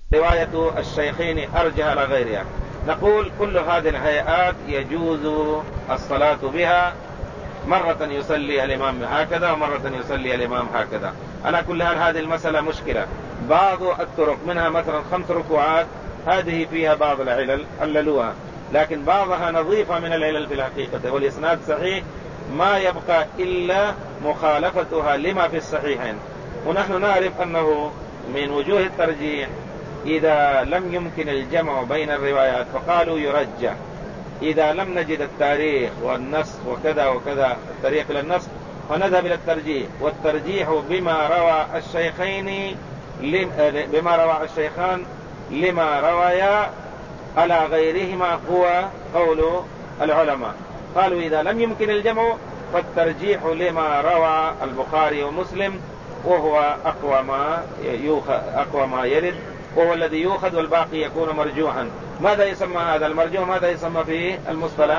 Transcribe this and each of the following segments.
رواية الشيخين أرجح على غيرها. نقول كل هذه الهيئات يجوز الصلاة بها، مرة يصلي الإمام هكذا ومرة يصلي الإمام هكذا. على كل حال هذه المسألة مشكلة. بعض الطرق منها مثلا 5 ركوعات، هذه فيها بعض العلل عللوها، لكن بعضها نظيفة من العلل في الحقيقة، والإسناد صحيح، ما يبقى إلا مخالفتها لما في الصحيحين. ونحن نعرف أنه من وجوه الترجيح إذا لم يمكن الجمع بين الروايات فقالوا يرجح. إذا لم نجد التاريخ والنص وكذا وكذا الطريق إلى النص فنذهب إلى الترجيح، والترجيح بما روى الشيخان لما روايا على غيرهما هو قول العلماء. قالوا إذا لم يمكن الجمع فالترجيح لما روى البخاري ومسلم، وهو أقوى ما يرد، وهو الذي يؤخذ والباقي يكون مرجوحا. ماذا يسمى هذا المرجوح؟ ماذا يسمى في المصطلح؟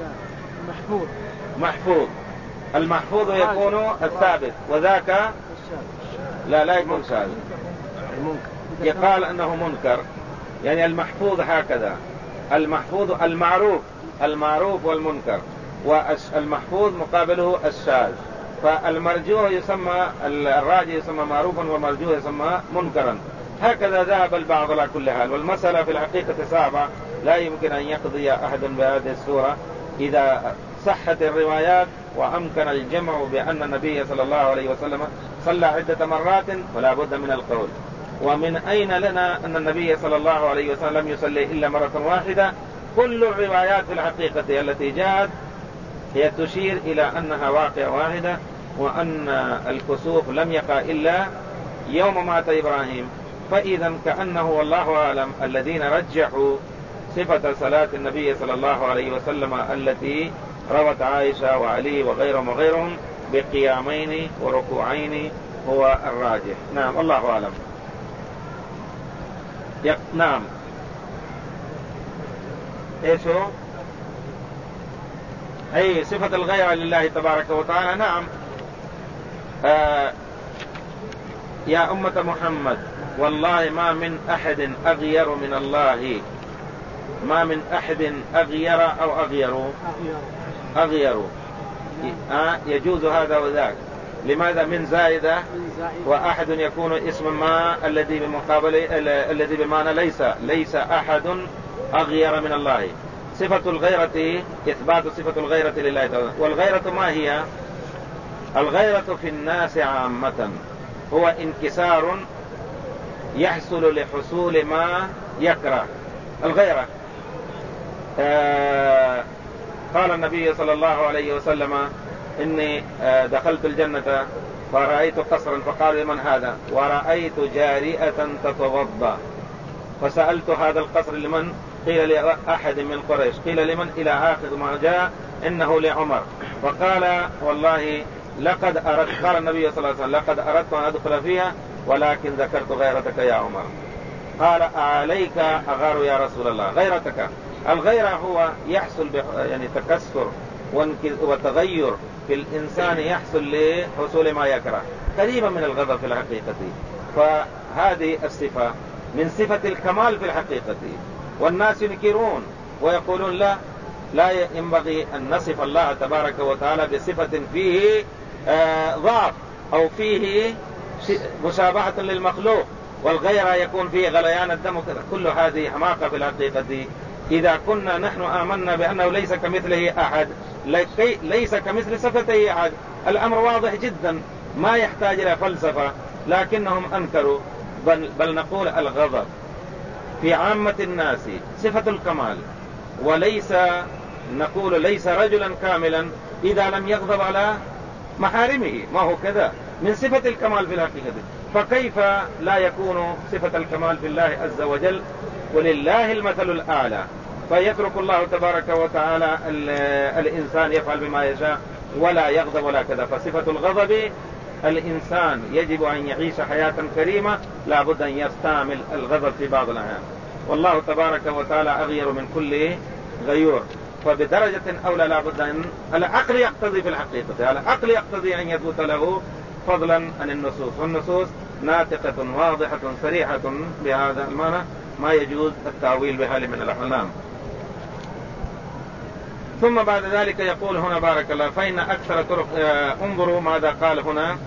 محفوظ. المحفوظ يكون الثابت، وذاك لا يكون شاذ، يقال أنه منكر. يعني المحفوظ هكذا، المحفوظ المعروف والمنكر، والمحفوظ مقابله الشاذ. فالمرجوح يسمى الراجح يسمى معروفا، والمرجوح يسمى منكرا. هكذا ذهب البعض على كل حال. والمسألة في الحقيقة صعبة، لا يمكن أن يقضي أحد بهذه الصورة. إذا صحت الروايات وأمكن الجمع بأن النبي صلى الله عليه وسلم صلى عدة مرات فلا بد من القول. ومن أين لنا أن النبي صلى الله عليه وسلم يصلي إلا مرة واحدة؟ كل الروايات في الحقيقة التي جاءت هي تشير إلى أنها واقعة واحدة، وأن الكسوف لم يقع إلا يوم مات إبراهيم. فإذا كأنه والله أعلم الذين رجحوا صفة صلاة النبي صلى الله عليه وسلم التي روت عائشة وعلي وغيرهم بقيامين وركوعين هو الراجح. نعم والله أعلم. نعم. ايش هو؟ اي صفة الغيرة لله تبارك وتعالى. نعم. يا أمة محمد والله ما من أحد أغير من الله، ما من أحد أغير أو أغير. يجوز هذا وذاك. لماذا من زائدة؟ وأحد يكون اسم ما الذي بمقابل الذي بمعنى ليس أحد أغير من الله. صفة الغيرة إثبات صفة الغيرة لله تعالى. والغيرة ما هي؟ الغيرة في الناس عامة هو انكسار يحصل لحصول ما يكره. الغيرة قال النبي صلى الله عليه وسلم إني دخلت الجنة فرأيت قصرا فقال لمن هذا؟ ورأيت جارية تتوضأ. فسألت هذا القصر لمن؟ قيل لأحد من قريش. قيل لمن؟ إلى آخر ما جاء إنه لعمر. فقال والله لقد أردت، قال النبي صلى الله عليه وسلم لقد أردت أن أدخل فيها ولكن ذكرت غيرتك يا عمر. قال عليك أغار يا رسول الله. غيرتك، الغيرة هو يحصل يعني تكسر وتغير في الإنسان يحصل لحصول ما يكره، قريبا من الغضب في الحقيقة. فهذه الصفة من صفة الكمال في الحقيقة، والناس ينكرون ويقولون لا ينبغي أن نصف الله تبارك وتعالى بصفة فيه ضعف أو فيه مشابهة للمخلوق، والغيرة يكون فيه غليان الدم. كل هذه حماقة في الحقيقة. إذا كنا نحن آمنا بأنه ليس كمثله أحد، ليس كمثل صفته أحد، الأمر واضح جدا ما يحتاج إلى فلسفة. لكنهم أنكروا. بل نقول الغضب في عامة الناس صفة الكمال، وليس نقول ليس رجلا كاملا إذا لم يغضب على محارمه، ما هو كذا من صفة الكمال في الحقيقة. فكيف لا يكون صفة الكمال في الله عز وجل؟ ولله المثل الأعلى. فيترك الله تبارك وتعالى الإنسان يفعل بما يشاء ولا يغضب ولا كذا. فصفة الغضب الإنسان يجب أن يعيش حياة كريمة، لا بد أن يستعمل الغضب في بعض الأحيان. والله تبارك وتعالى أغير من كل غيور. فبدرجة أولى لا بد أن العقل يقتضي في الحقيقة، العقل يقتضي أن يثبت له فضلا عن النصوص، والنصوص ناطقة واضحة صريحة بهذا المعنى ما يجوز التأويل بها من الأحلام. ثم بعد ذلك يقول هنا بارك الله فإن أكثر طرق، انظروا ماذا قال هنا،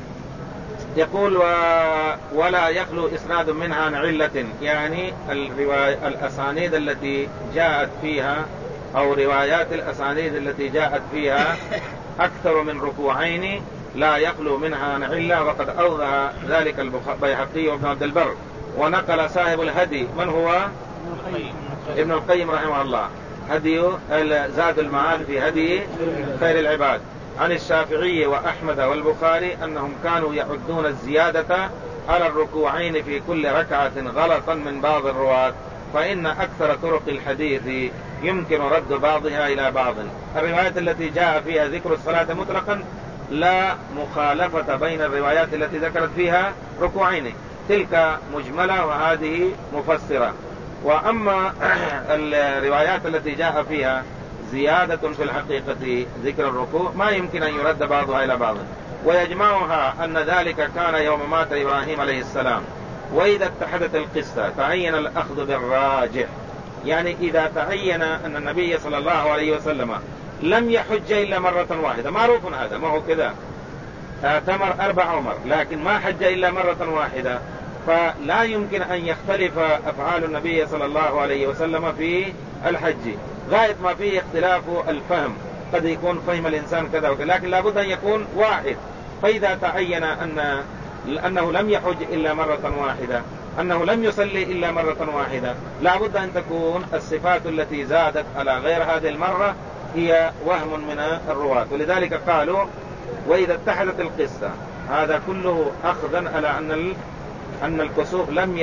يقول ولا يخلو إسناد منها عن علة، يعني الأسانيد التي جاءت فيها أو روايات الأسانيد التي جاءت فيها أكثر من ركوعين لا يخلو منها عن علة، وقد أوضح ذلك البيهقي وابن عبد البر. ونقل صاحب الهدي من هو ابن القيم رحمه الله، هدي زاد المعاد في هدي خير العباد، عن الشافعي وأحمد والبخاري أنهم كانوا يعدون الزيادة على الركوعين في كل ركعة غلطا من بعض الرواة، فإن أكثر طرق الحديث يمكن رد بعضها إلى بعض. الروايات التي جاء فيها ذكر الصلاة مطلقا لا مخالفة بين الروايات التي ذكرت فيها ركوعين، تلك مجملة وهذه مفسرة. وأما الروايات التي جاء فيها زيادة في الحقيقة ذكر الركوع ما يمكن أن يرد بعضها إلى بعض. ويجمعها أن ذلك كان يوم مات إبراهيم عليه السلام، وإذا اتحدت القصة تعين الأخذ بالراجح، يعني إذا تعين أن النبي صلى الله عليه وسلم لم يحج إلا مرة واحدة، معروف هذا، ما هو كذا، اعتمر 4 عمر لكن ما حج إلا مرة واحدة، فلا يمكن أن يختلف أفعال النبي صلى الله عليه وسلم في الحج، غاية ما فيه اختلاف الفهم، قد يكون فهم الإنسان كذا وكذا، لكن لابد أن يكون واحد. فإذا تعين أنه لم يحج إلا مرة واحدة، أنه لم يصلي إلا مرة واحدة، لابد أن تكون الصفات التي زادت على غير هذه المرة هي وهم من الرواة. ولذلك قالوا وإذا اتحدت القصة، هذا كله أخذا على أن الكسوف لم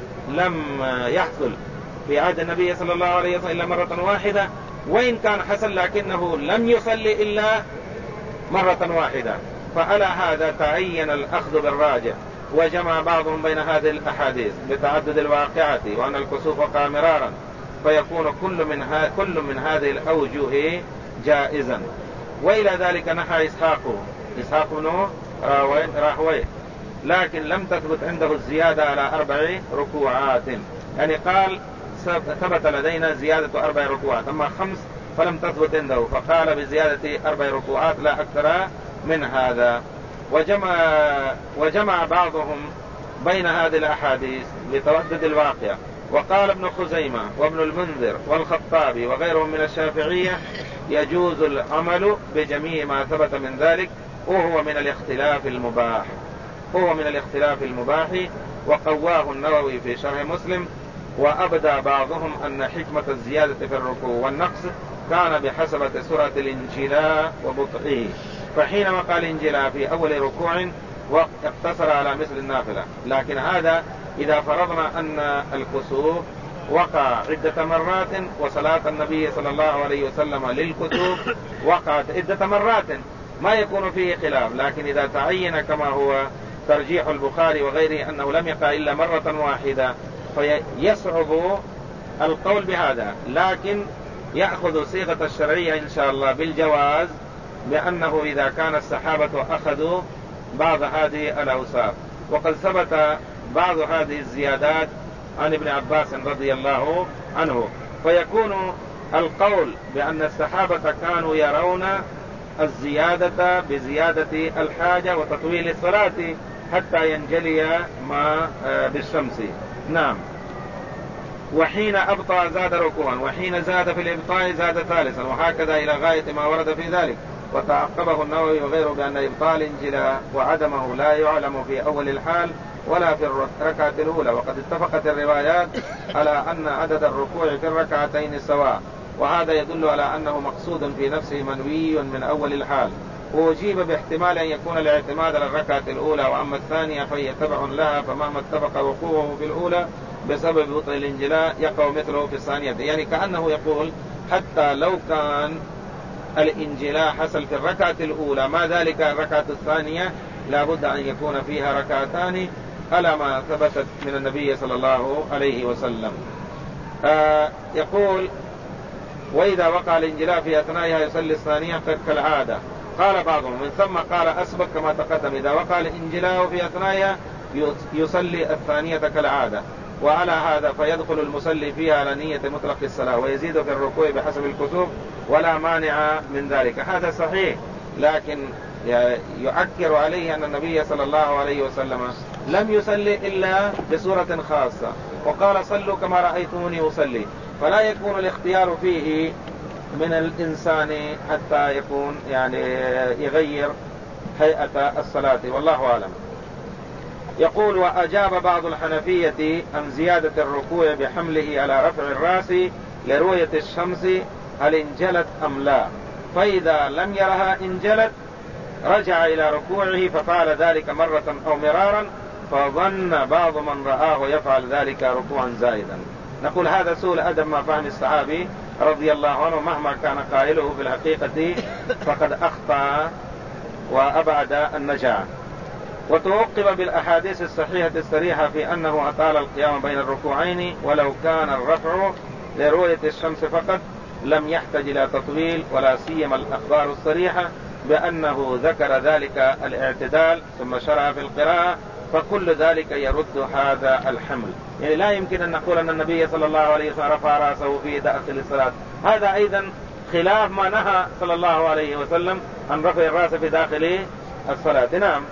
يحصل في عهد النبي صلى الله عليه وسلم إلا مرة واحدة، وإن كان حصل لكنه لم يصلي إلا مرة واحدة، فعلى هذا تعين الأخذ بالراجح. وجمع بعضهم بين هذه الأحاديث بتعدد الواقعة وأن الكسوف وقع مرارا، فيكون كل من هذه الأوجه جائزا. وإلى ذلك نحى إسحاق بن راهويه، لكن لم تثبت عنده الزيادة على 4 ركوعات، يعني قال ثبت لدينا زيادة 4 ركوعات، أما 5 فلم تثبت عنده، فقال بزيادة 4 ركوعات لا أكثر من هذا. وجمع بعضهم بين هذه الأحاديث لتردد الواقع. وقال ابن خزيمة وابن المنذر والخطابي وغيرهم من الشافعية يجوز العمل بجميع ما ثبت من ذلك، وهو من الاختلاف المباح، وقواه النووي في شرح مسلم. وأبدى بعضهم أن حكمة الزيادة في الركوع والنقص كان بحسبة سرعة الانجلاء وبطئه، فحينما قال انجلاء في أول ركوع واقتصر على مثل النافلة. لكن هذا إذا فرضنا أن الكسوف وقع عدة مرات، وصلاة النبي صلى الله عليه وسلم للكسوف وقعت عدة مرات ما يكون فيه خلاف. لكن إذا تعين كما هو ترجيح البخاري وغيره أنه لم يقع إلا مرة واحدة، فيصعب القول بهذا، لكن يأخذ صيغة الشرعية إن شاء الله بالجواز، بأنه إذا كان الصحابة أخذوا بعض هذه الأوصاف. وقد ثبت بعض هذه الزيادات عن ابن عباس رضي الله عنه، فيكون القول بأن الصحابة كانوا يرون الزيادة بزيادة الحاجة وتطويل الصلاة حتى ينجلي ما بالشمس. نعم. وحين أبطأ زاد ركوعا، وحين زاد في الإبطاء زاد ثالثا، وهكذا إلى غاية ما ورد في ذلك. وتعقبه النووي وغيره بأن إبطال الانجلاء وعدمه لا يعلم في أول الحال ولا في الركعة الأولى، وقد اتفقت الروايات على أن عدد الركوع في الركعتين سواء، وهذا يدل على أنه مقصود في نفسه منوي من أول الحال. وأجيب باحتمال أن يكون الاعتماد على الركعة الأولى، وأما الثانية فهي تبع لها، فمهما اتفق وقوعه في الأولى بسبب بطء الانجلاء يقع مثله في الثانية. يعني كأنه يقول حتى لو كان الانجلاء حصل في الركعة الأولى، ما ذلك الركعة الثانية لابد أن يكون فيها ركعتان على ما ثبتت من النبي صلى الله عليه وسلم. يقول وإذا وقع الانجلاء في أثنائها يصلي الثانية كالعادة. قال بعضهم من ثم قال أسبق كما تقدم، إذا وقع الانجلاء في أثنائها يصلي الثانية كالعادة، وعلى هذا فيدخل المصلي فيها على نية مطلق الصلاة ويزيد في الركوع بحسب الكسوف ولا مانع من ذلك. هذا صحيح، لكن يؤكر عليه أن النبي صلى الله عليه وسلم لم يصلي إلا بصورة خاصة، وقال صلوا كما رأيتموني أصلي، فلا يكون الاختيار فيه من الإنسان حتى يكون يغير هيئة الصلاة، والله أعلم. يقول: وأجاب بعض الحنفية عن زيادة الركوع بحمله على رفع الرأس لرؤية الشمس هل انجلت أم لا، فإذا لم يرها انجلت رجع إلى ركوعه ففعل ذلك مرة أو مرارا، فظن بعض من رآه يفعل ذلك ركوعا زائدا. نقول هذا سوء الأدب مع فهم الصحابي رضي الله عنه، مهما كان قائله في الحقيقة فقد أخطأ وأبعد النجاة. وتوقب بالأحاديث الصحيحة الصريحة في أنه أطال القيام بين الركوعين، ولو كان الرفع لرؤية الشمس فقط لم يحتاج إلى تطويل، ولا سيما الأخبار الصريحة بأنه ذكر ذلك الاعتدال ثم شرع في القراءة، فكل ذلك يرد هذا الحمل. لا يمكن أن نقول أن النبي صلى الله عليه وسلم رفع رأسه في داخل الصلاة، هذا أيضا خلاف ما نهى صلى الله عليه وسلم عن رفع الرأس في داخل الصلاة. نعم،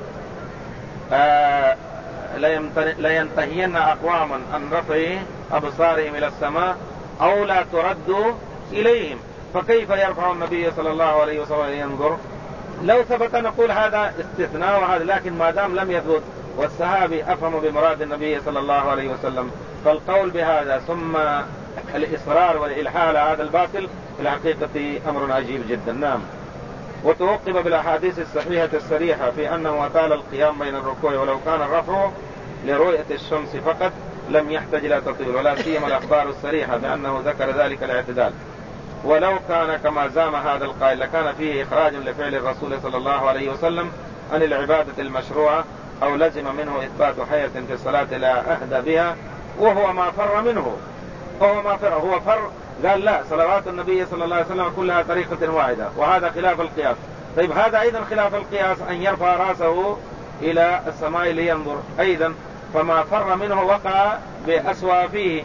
لا ينتهين أقواما عن رفع أبصارهم إلى السماء أو لا ترد إليهم، فكيف يرفع النبي صلى الله عليه وسلم ينظر؟ لو ثبت نقول هذا استثناء وهذا، لكن ما دام لم يثبت والصحابي أفهم بمراد النبي صلى الله عليه وسلم، فالقول بهذا ثم الإصرار والإلحاح على هذا الباطل في الحقيقة أمر عجيب جدا. نعم. وتوقب بالأحاديث الصحيحة الصريحة في أنه أطال القيام بين الركوع، ولو كان الرفع لرؤية الشمس فقط لم يحتاج إلى تطويل، ولا سيما الأخبار الصريحة بأنه ذكر ذلك الاعتدال. ولو كان كما زعم هذا القائل لكان فيه إخراج لفعل الرسول صلى الله عليه وسلم عن العبادة المشروعة، أو لزم منه إثبات حياة في الصلاة لا أهدى بها، وهو ما فر منه. هو فر، قال لا، صلوات النبي صلى الله عليه وسلم كلها طريقة واحدة، وهذا خلاف القياس. طيب هذا أيضا خلاف القياس أن يرفع رأسه إلى السماء لينظر أيضا، فما فر منه وقع بأسوأ فيه،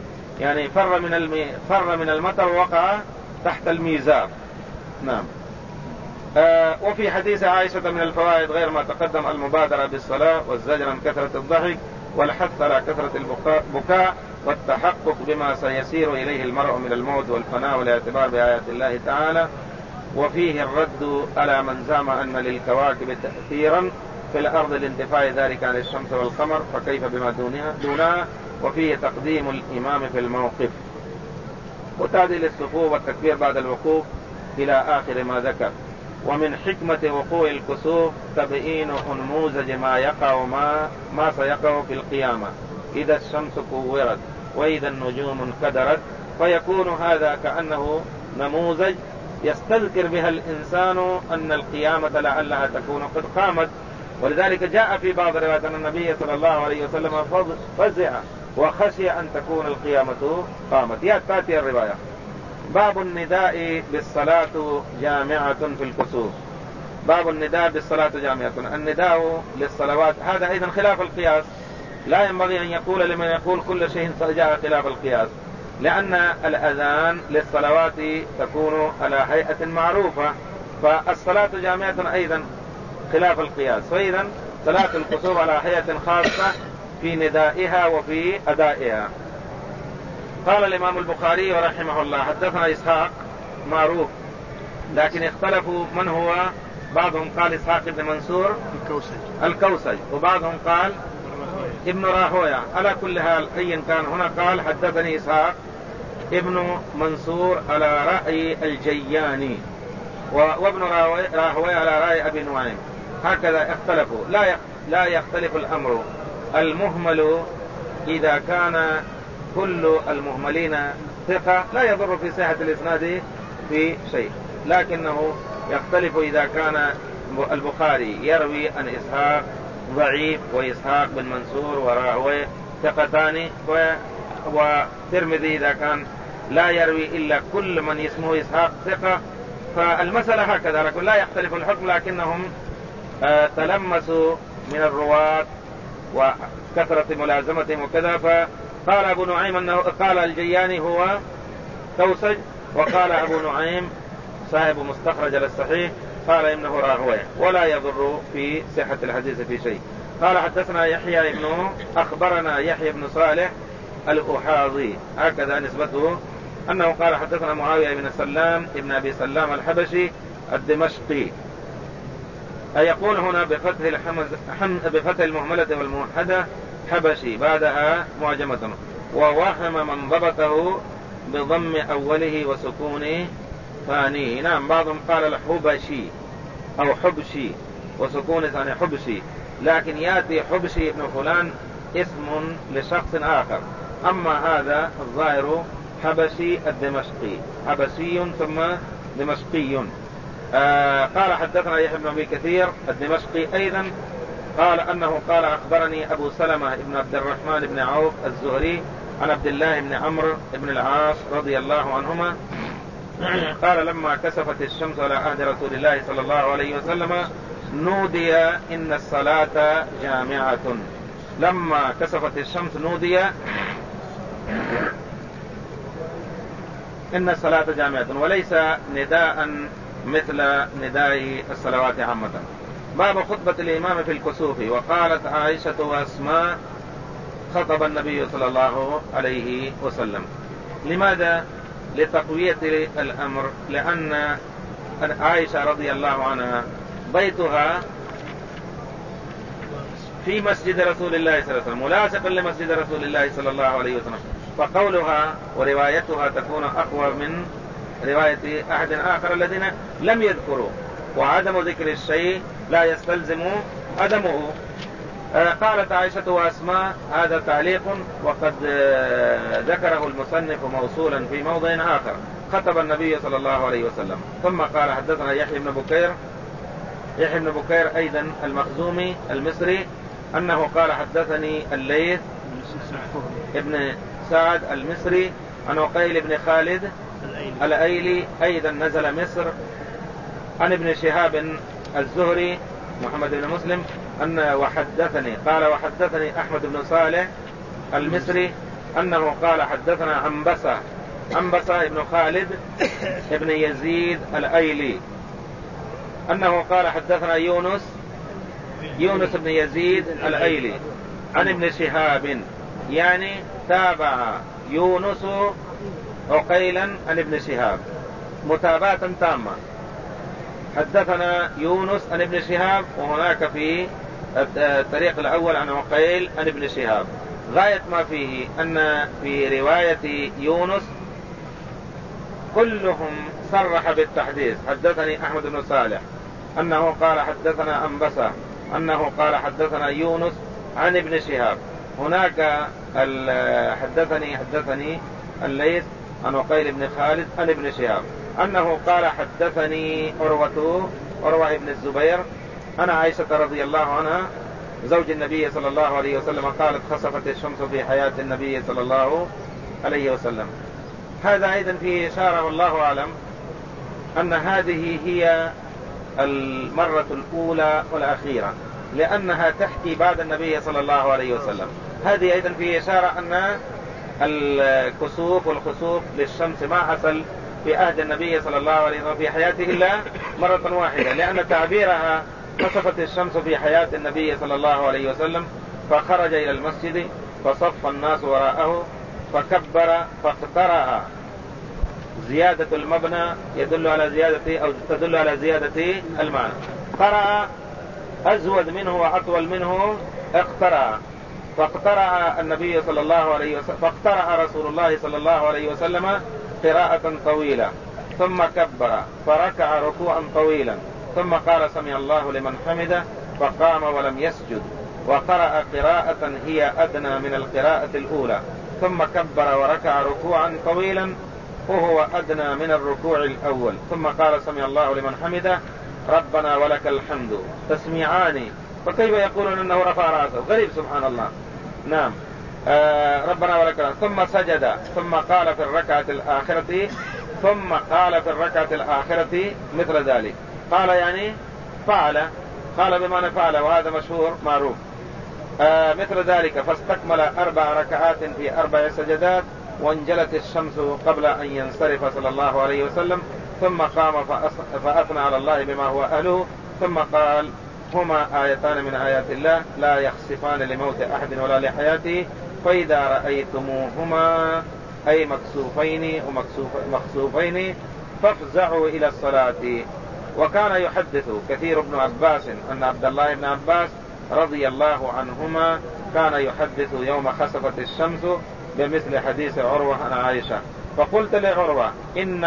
فر من المطر وقع تحت الميزاب. نعم. وفي حديث عائشة من الفوائد غير ما تقدم المبادرة بالصلاة والزجر عن كثرة الضحك والحث على كثرة البكاء والتحقق بما سيسير إليه المرء من الموت والفناء والاعتبار بآيات الله تعالى. وفيه الرد على من زعم أن للكواكب تأثيرا في الأرض لانتفاع ذلك عن الشمس والقمر، فكيف بما دونها. وفيه تقديم الإمام في الموقف وتعديل الصفوف والتكبير بعد الوقوف إلى آخر ما ذكر. ومن حكمة وقوع الكسوف تبيين نموذج ما سيقع في القيامة إذا الشمس كورت وإذا النجوم انكدرت، فيكون هذا كأنه نموذج يستذكر بها الإنسان أن القيامة لعلها تكون قد قامت. ولذلك جاء في بعض الروايات أن النبي صلى الله عليه وسلم فزع وخشي أن تكون القيامة قامت. تأتي الرواية. باب النداء بالصلاة جامعة في الكسوف. باب النداء بالصلاة جامعة. النداء للصلوات هذا أيضا خلاف القياس، لا ينبغي أن يقول لمن يقول كل شيء جاء خلاف القياس، لأن الأذان للصلوات تكون على هيئة معروفة، فالصلاة جامعة أيضا خلاف القياس. فإذا صلاة الكسوف على هيئة خاصة في ندائها وفي أدائها. قال الإمام البخاري رحمه الله: حدثنا إسحاق معروف، لكن اختلفوا من هو. بعضهم قال إسحاق بن منصور الكوسج، وبعضهم قال ابن راهوية. على كل حال أي كان، هنا قال حدثني إسحاق ابن منصور على رأي الجياني، وابن راهوية على رأي أبي نعيم. هكذا اختلفوا. لا يختلف الأمر. المهمل إذا كان كل المهملين ثقة لا يضر في صحة الإسناد في شيء، لكنه يختلف إذا كان البخاري يروي عن إسحاق ضعيف وإسحاق بن منصور وراهويه ثقتان، وترمذي إذا كان لا يروي إلا كل من اسمه إسحاق ثقة. فالمسألة هكذا، لكن لا يختلف الحكم، لكنهم تلمسوا من الرواة وكثرة ملازمتهم وكذا. فقال أبو نعيم أنه قال الجياني هو توسج، وقال أبو نعيم صاحب مستخرج للصحيح قال إنه راغوية ولا يضر في صحة الحديث في شيء. قال حدثنا يحيى أخبرنا يحيى بن صالح الأحاضي، هكذا نسبته، أنه قال حدثنا معاوية بن سلام ابن أبي سلام الحبشي الدمشقي. يقول هنا بفتح المهملة والموحدة حبشي بعدها معجمة، ووهم من ضبطه بضم أوله وسكون ثانيه. نعم، بعضهم قال الحبشي أو حبشي وسكون ثاني حبشي، لكن يأتي حبشي ابن فلان اسم لشخص آخر، أما هذا الظاهر حبشي الدمشقي، حبشي ثم دمشقي. قال حدثنا يحيى بن أبي كثير الدمشقي أيضا قال أنه قال أخبرني أبو سلمة بن عبد الرحمن بن عوف الزهري عن عبد الله بن عمرو بن العاص رضي الله عنهما قال لما كسفت الشمس على عهد رسول الله صلى الله عليه وسلم نودي إن الصلاة جامعة. لما كسفت الشمس نودي إن الصلاة جامعة، وليس نداء مثل نداء الصلوات عامة. باب خطبة الإمام في الكسوف. وقالت عائشة وأسماء خطب النبي صلى الله عليه وسلم. لماذا؟ لتقوية الأمر، لأن عائشة رضي الله عنها بيتها في مسجد رسول الله صلى الله عليه وسلم، ملاصقا لمسجد رسول الله صلى الله عليه وسلم، فقولها وروايتها تكون أقوى من رواية أحد آخر الذين لم يذكروا، وعدم ذكر الشيء لا يستلزم عدمه. قالت عائشة وأسماء، هذا تعليق وقد ذكره المصنف موصولا في موضع آخر، خطب النبي صلى الله عليه وسلم. ثم قال حدثنا يحيى بن بكير أيضا المخزومي المصري أنه قال حدثني الليث ابن سعد المصري عن عقيل بن خالد الأيلي أيضا نزل مصر عن ابن شهاب الزهري محمد بن مسلم وحدثني أحمد بن صالح المصري أنه قال حدثنا عنبسة ابن خالد ابن يزيد الأيلي أنه قال حدثنا يونس بن يزيد الأيلي عن ابن شهاب، يعني تابع يونس عقيلا عن ابن شهاب متابعة تامة. حدثنا يونس عن ابن شهاب، وهناك في الطريق الأول عن عقيل عن ابن شهاب. غاية ما فيه أن في رواية يونس كلهم صرح بالتحديث. حدثني أحمد بن صالح أنه قال حدثنا عنبسة أنه قال حدثنا يونس عن ابن شهاب. هناك حدثني الليث عن عقيل بن خالد عن ابن شهاب أنه قال حدثني عروة بن الزبير أنا عائشة رضي الله عنها زوج النبي صلى الله عليه وسلم قالت خسفت الشمس في حياة النبي صلى الله عليه وسلم. هذا أيضا فيه إشارة والله أعلم أن هذه هي المرة الأولى والأخيرة، لأنها تحكي بعد النبي صلى الله عليه وسلم. هذه أيضا فيه إشارة أن الكسوف والخسوف للشمس ما حصل في عهد النبي صلى الله عليه وسلم في حياته إلا مرة واحدة، لأن تعبيرها خسفت الشمس في حياة النبي صلى الله عليه وسلم، فخرج إلى المسجد فصف الناس وراءه فكبر فاقترأ. زيادة المبنى يدل على زيادة أو تدل على زيادة المعنى. قرأ أزود منه وأطول منه اقترأ، فاقترأ النبي صلى الله عليه وسلم فاقترأ رسول الله صلى الله عليه وسلم قراءة طويلة ثم كبر فركع ركوعا طويلا ثم قال سمع الله لمن حمده فقام ولم يسجد، وقرأ قراءة هي أدنى من القراءة الأولى ثم كبر وركع ركوعا طويلا وهو أدنى من الركوع الأول ثم قال سمع الله لمن حمده ربنا ولك الحمد تسمعان. فكيف يقولون أنه رفع رأسه؟ غريب سبحان الله. نعم ربنا ولك الحمد. ثم سجد ثم قال في الركعة الآخرة مثل ذلك. قال يعني فعل، قال بمعنى فعل، وهذا مشهور معروف. مثل ذلك فاستكمل 4 ركعات في 4 سجدات، وانجلت الشمس قبل أن ينصرف صلى الله عليه وسلم، ثم قام فأثنى على الله بما هو أهله، ثم قال: هما آيتان من آيات الله لا يخسفان لموت أحد ولا لحياته، فإذا رأيتموهما أي مكسوفين ومخسوفين فافزعوا إلى الصلاة. وكان يحدث كثير بن عباس أن عبد الله بن عباس رضي الله عنهما كان يحدث يوم خسفت الشمس بمثل حديث عروة عن عائشة. فقلت لعروة إن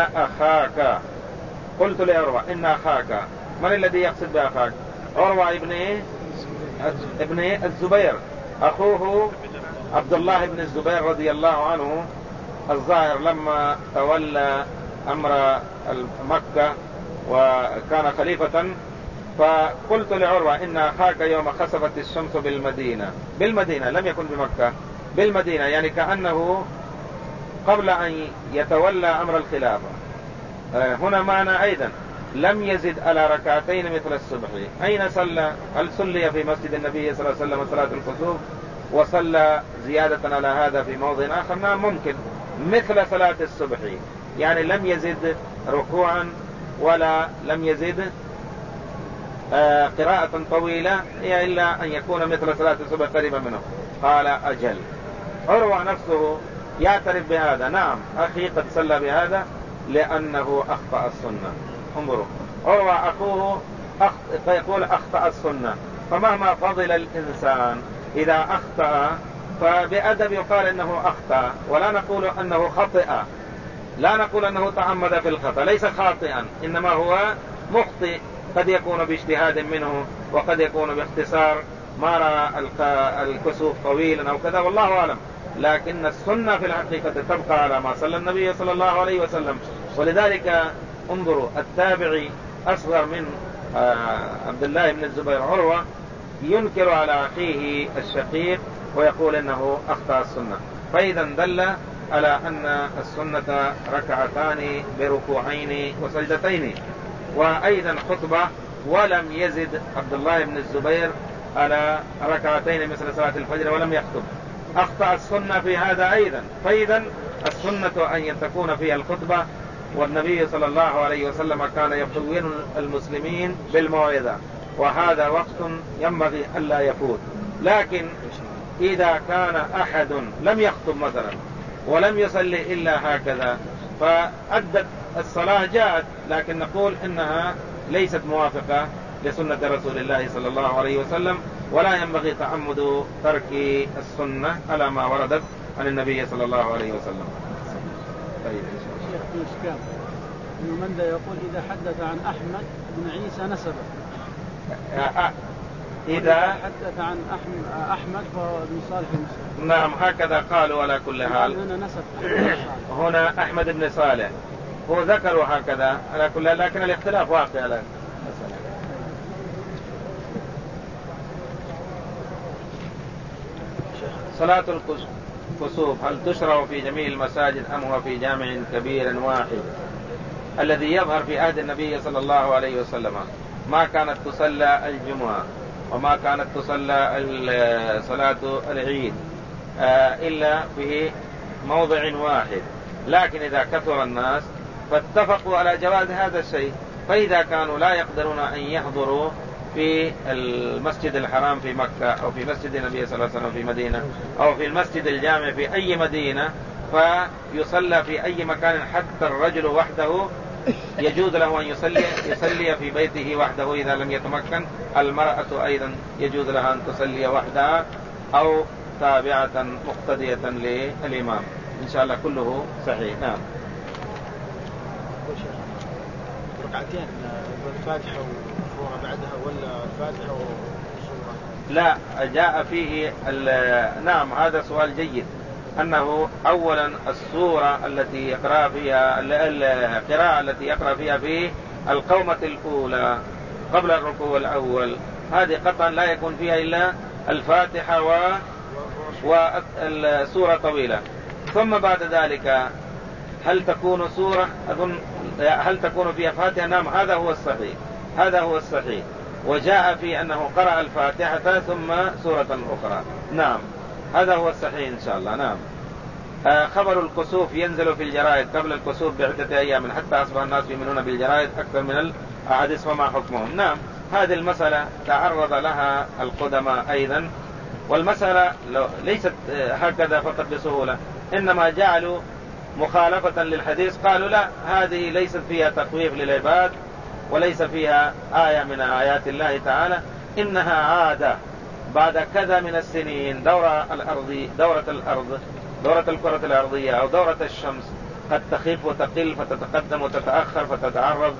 أخاك، من الذي يقصد بأخاك؟ عروة ابن الزبير، أخوه عبد الله بن الزبير رضي الله عنه الظاهر لما تولى أمر مكة وكان خليفة. فقلت لعروة إن أخاك يوم خسفت الشمس بالمدينة لم يكن بمكة، بالمدينة، يعني كأنه قبل أن يتولى أمر الخلافة. هنا معنى أيضا لم يزد على ركعتين مثل الصبح. أين صلى؟ هل صلي في مسجد النبي صلى الله عليه وسلم صلاة الكسوف وصلى زيادة على هذا في موضع آخر؟ نعم ممكن، مثل صلاة الصبح، يعني لم يزد ركوعا ولا لم يزد قراءة طويلة، هي إلا أن يكون مثل صلاة الصبح قريبا منه. قال: أجل. عروة نفسه يعترف بهذا، نعم أخي قد صلى بهذا لأنه أخطأ السنة. انظروا، عروة أخوه يقول أخطأ السنة. فمهما فضل الإنسان إذا أخطأ فبأدب يقال إنه أخطأ، ولا نقول أنه خطئ، لا نقول أنه تعمد في الخطأ، ليس خاطئا، إنما هو مخطئ، قد يكون باجتهاد منه وقد يكون باختصار، ما رأى الكسوف طويلا أو كذا، والله أعلم. لكن السنة في الحقيقة تبقى على ما صلى النبي صلى الله عليه وسلم. ولذلك انظروا، التابعي أصغر من عبد الله بن الزبير عروة ينكر على أخيه الشقيق ويقول إنه أخطأ السنة. فإذا دل على أن السنة ركعتان بركوعين وسجدتين. وأيضا خطبة، ولم يزد عبد الله بن الزبير على ركعتين مثل صلاة الفجر ولم يخطب، أخطأ السنة في هذا أيضا. فإذا السنة أن تكون فيها الخطبة، والنبي صلى الله عليه وسلم كان يخوّن المسلمين بالموعظة، وهذا وقت ينبغي ألا يفوت. لكن إذا كان أحد لم يخطب مثلا ولم يصلي إلا هكذا فأدت الصلاة جاءت، لكن نقول إنها ليست موافقة لسنة رسول الله صلى الله عليه وسلم، ولا ينبغي تعمد ترك السنة على ما وردت عن النبي صلى الله عليه وسلم. طيب شيخ إنه من ذا يقول إذا حدث عن أحمد بن عيسى نسبه، إذا حدث عن أحمد فهو ابن صالح المسلم. نعم هكذا قالوا. على كل حال هنا نسب هنا أحمد بن صالح، هو ذكروا هكذا على كل حال، لكن الاختلاف واقع على صلاة الكسوف. هل تشرع في جميع المساجد أم هو في جامع كبير واحد؟ الذي يظهر في عهد النبي صلى الله عليه وسلم ما كانت تصلى الجمعة وما كانت تصلى صلاة العيد إلا في موضع واحد، لكن إذا كثر الناس فاتفقوا على جواز هذا الشيء. فإذا كانوا لا يقدرون أن يحضروا في المسجد الحرام في مكة أو في مسجد النبي صلى الله عليه وسلم في مدينة أو في المسجد الجامع في أي مدينة، فيصلى في أي مكان. حتى الرجل وحده يجوز له أن يصلي في بيته وحده إذا لم يتمكن. المرأة أيضا يجوز لها أن تصلي وحدها أو تابعة مقتدية للإمام. إن شاء الله كله صحيح. نعم. ركعتين الفاتحة وسورة بعدها ولا الفاتحة وسورة؟ لا، جاء فيه نعم هذا سؤال جيد، أنه أولا السورة التي يقرأ فيها القراءة التي يقرأ فيها في القومة الأولى قبل الركوع الأول، هذه قطعا لا يكون فيها إلا الفاتحة والسورة طويلة. ثم بعد ذلك هل تكون سورة؟ أظن هل تكون فيها فاتحة؟ نعم هذا هو الصحيح، هذا هو الصحيح. وجاء في أنه قرأ الفاتحة ثم سورة أخرى. نعم هذا هو الصحيح إن شاء الله. نعم. خبر الكسوف ينزل في الجرائد قبل الكسوف بعدة أيام حتى أصبح الناس يؤمنون بالجرائد أكثر من الأحاديث، فما حكمهم؟ نعم هذه المسألة تعرض لها القدماء أيضا، والمسألة ليست هكذا فقط بسهولة، إنما جعلوا مخالفة للحديث قالوا لا هذه ليست فيها تخويف للعباد وليس فيها آية من آيات الله تعالى، إنها عادة بعد كذا من السنين دورة الكرة الأرضية أو دورة الشمس قد تخف وتقل فتتقدم وتتأخر فتتعرض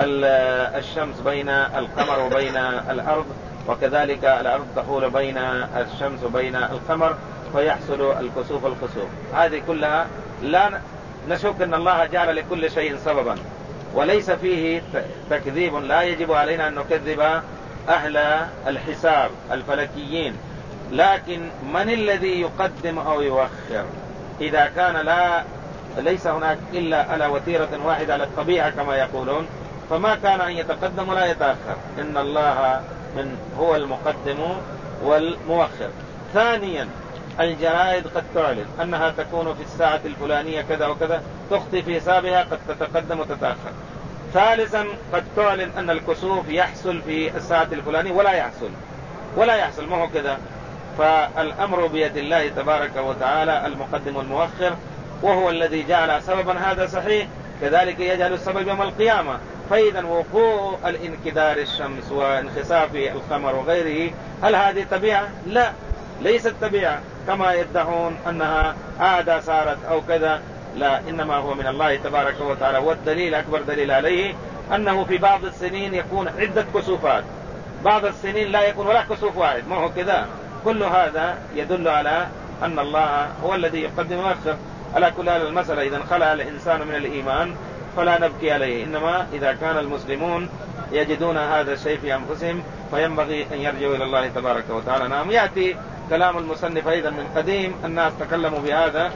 الشمس بين القمر وبين الأرض، وكذلك الأرض تحول بين الشمس وبين القمر فيحصل الكسوف الخسوف. هذه كلها لا نشك أن الله جعل لكل شيء سببا وليس فيه تكذيب، لا يجب علينا أن نكذب أهل الحساب الفلكيين، لكن من الذي يقدم أو يؤخر؟ إذا كان ليس هناك إلا وتيرة واحدة على الطبيعة كما يقولون، فما كان أن يتقدم ولا يتأخر، إن الله هو المقدم والمؤخر. ثانيا الجرائد قد تعلن أنها تكون في الساعة الفلانية كذا وكذا، تخطي في حسابها قد تتقدم وتتأخر. ثالثا قد تعلن أن الكسوف يحصل في الساعة الفلانية ولا يحصل ما هو كذا. فالأمر بيد الله تبارك وتعالى المقدم والمؤخر، وهو الذي جعل سببا هذا صحيح، كذلك يجعل السبب يوم القيامة. فإذا وقوع الانكدار الشمس وانخساف القمر وغيره هل هذه طبيعة؟ لا، ليست طبيعة كما يدعون أنها عادة صارت أو كذا، لا، إنما هو من الله تبارك وتعالى. والدليل أكبر دليل عليه أنه في بعض السنين يكون عدة كسوفات، بعض السنين لا يكون ولا كسوف واحد، ما هو كذا. كل هذا يدل على أن الله هو الذي يقدم ويؤخر. على كل هذا المسألة إذا خلع الإنسان من الإيمان فلا نبكي عليه، إنما إذا كان المسلمون يجدون هذا الشيء في أنفسهم فينبغي أن يرجعوا إلى الله تبارك وتعالى. نعم. يأتي كلام المصنف أيضا من قديم، الناس تكلموا بهذا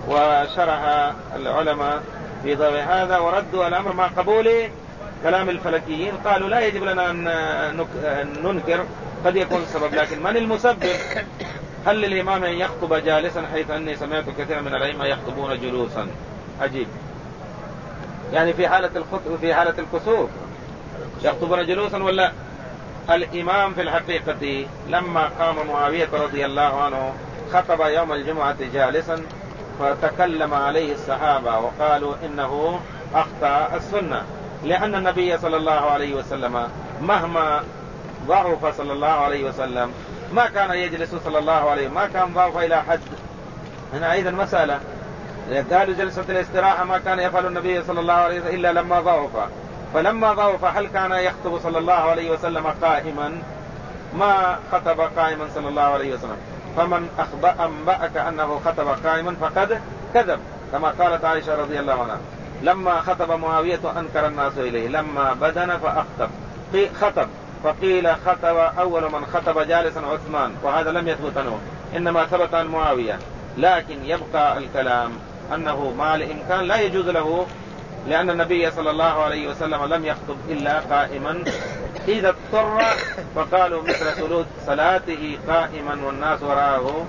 وشرح العلماء في ضوء هذا وردوا الأمر مع قبول كلام الفلكيين، قالوا لا يجب لنا أن ننكر، قد يكون السبب، لكن من المسبب؟ هل للإمام أن يخطب جالسا، حيث أني سمعت كثيرا من الأئمة يخطبون جلوسا؟ عجيب، يعني في حالة الخطب في حالة الكسوف يخطبون جلوسا ولا؟ الإمام في الحقيقة لما قام معاوية رضي الله عنه خطب يوم الجمعة جالسا، فتكلم عليه الصحابة وقالوا إنه أخطأ السنة، لأن النبي صلى الله عليه وسلم مهما ضعف صلى الله عليه وسلم ما كان يجلس صلى الله عليه، ما كان ضعف إلى حد. هنا أيضا مسألة، قالوا جلسة الاستراحة ما كان يفعل النبي صلى الله عليه وسلم إلا لما ضعف، فلما ضعف هل كان يخطب صلى الله عليه وسلم قائما؟ ما خطب قائما صلى الله عليه وسلم. فمن أنبأك أنه خطب قائما فقد كذب، كما قالت عائشة رضي الله عنها لما خطب معاوية أنكر الناس إليه، لما بدن فأخطب خطب، فقيل خطب أول من خطب جالسا عثمان، وهذا لم يثبت عنه، إنما ثبت عن معاوية. لكن يبقى الكلام أنه مع الإمكان لا يجوز له، لأن النبي صلى الله عليه وسلم لم يخطب إلا قائما، إذا اضطر فقالوا مثل صلاته قائما والناس وراءه،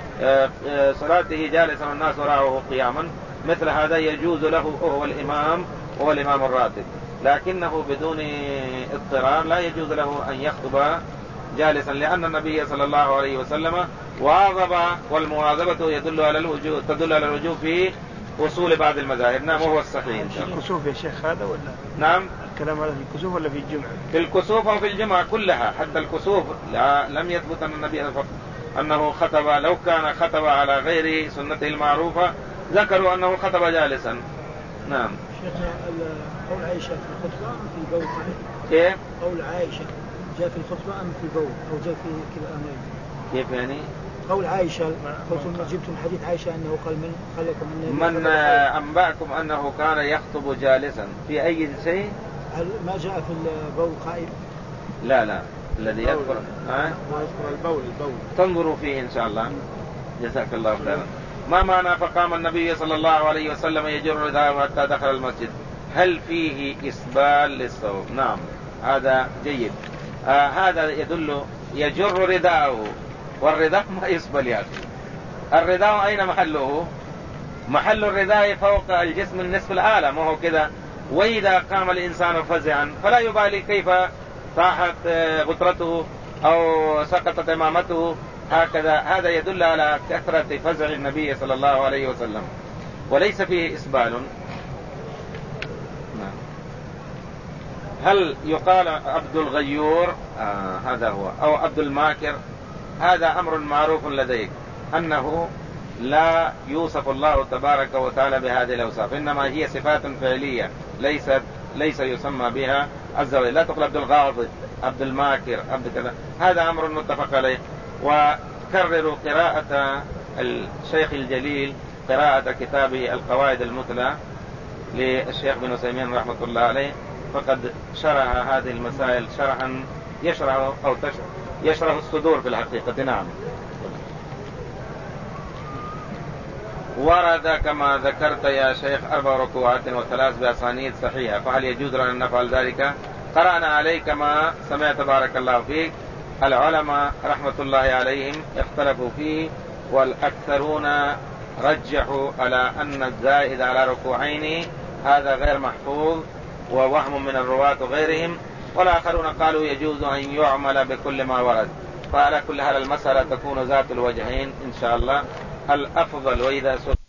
صلاته جالسا والناس وراءه قياما، مثل هذا يجوز له وهو الإمام الراتب، لكنه بدون اضطرار لا يجوز له أن يخطب جالسا، لأن النبي صلى الله عليه وسلم واظب، والمواظبة تدل على الوجوب في وصول بعض المذاهب. نعم وهو الصحيح إن شاء الله. الكسوف يا شيخ هذا ولا؟ نعم الكلام هذا في الكسوف ولا في الجمعة؟ في الكسوف أو في الجمعة كلها، حتى الكسوف لم يثبت أن النبي أنه خطب، لو كان خطب على غير سنته المعروفة ذكروا أنه خطب جالسا. نعم. شيخ قول عائشة في الخطبة أم في البول؟ كيف؟ قول عائشة جاء في الخطبة أم في البول أو جاء في كلا أمرين؟ كيف يعني؟ قول عائشة قلتم جبتم حديث عائشة أنه قال من قال لكم من أنبأكم أنه كان يخطب جالسا في أي شيء؟ هل ما جاء في البول قائم؟ لا الذي يذكر البول تنظروا فيه إن شاء الله. جزاك الله خيرا. ما معنى فقام النبي صلى الله عليه وسلم يجر رداءه حتى دخل المسجد؟ هل فيه إسبال للصوم؟ نعم هذا جيد. هذا يدل يجر رداءه، والرداء ما يسبل يا أخي. الرداء أين محله؟ محل الرداء فوق الجسم النصف الأعلى، ما هو كذا. وإذا قام الإنسان فزعا فلا يبالي كيف طاحت غترته أو سقطت إمامته، هكذا. هذا يدل على كثرة فزع النبي صلى الله عليه وسلم، وليس فيه إسبال. هل يقال عبد الغيور؟ هذا هو، أو عبد الماكر؟ هذا أمر معروف لديك، أنه لا يوصف الله تبارك وتعالى بهذه الأوصاف، إنما هي صفات فعلية ليس يسمى بها عز وجل. لا تقول عبد الغاضب، عبد الماكر، عبد كذا، هذا أمر متفق عليه. وكرروا قراءة الشيخ الجليل، قراءة كتابه القواعد المثلى للشيخ بن عثيمين رحمة الله عليه، فقد شرح هذه المسائل شرحا يشرح الصدور في الحقيقة. نعم. ورد كما ذكرت يا شيخ 4 ركوعات و3 بأسانيد صحيحة، فهل يجوز لنا أن نفعل ذلك؟ قرأنا عليك ما سمعت بارك الله فيك. العلماء رحمة الله عليهم اختلفوا فيه، والأكثرون رجحوا على أن الزائد على ركوعين هذا غير محفوظ ووهم من الرواة وغيرهم، والآخرون قالوا يجوز أن يعمل بكل ما ورد. فعلى كل حال المسألة تكون ذات الوجهين إن شاء الله. الأفضل وإذا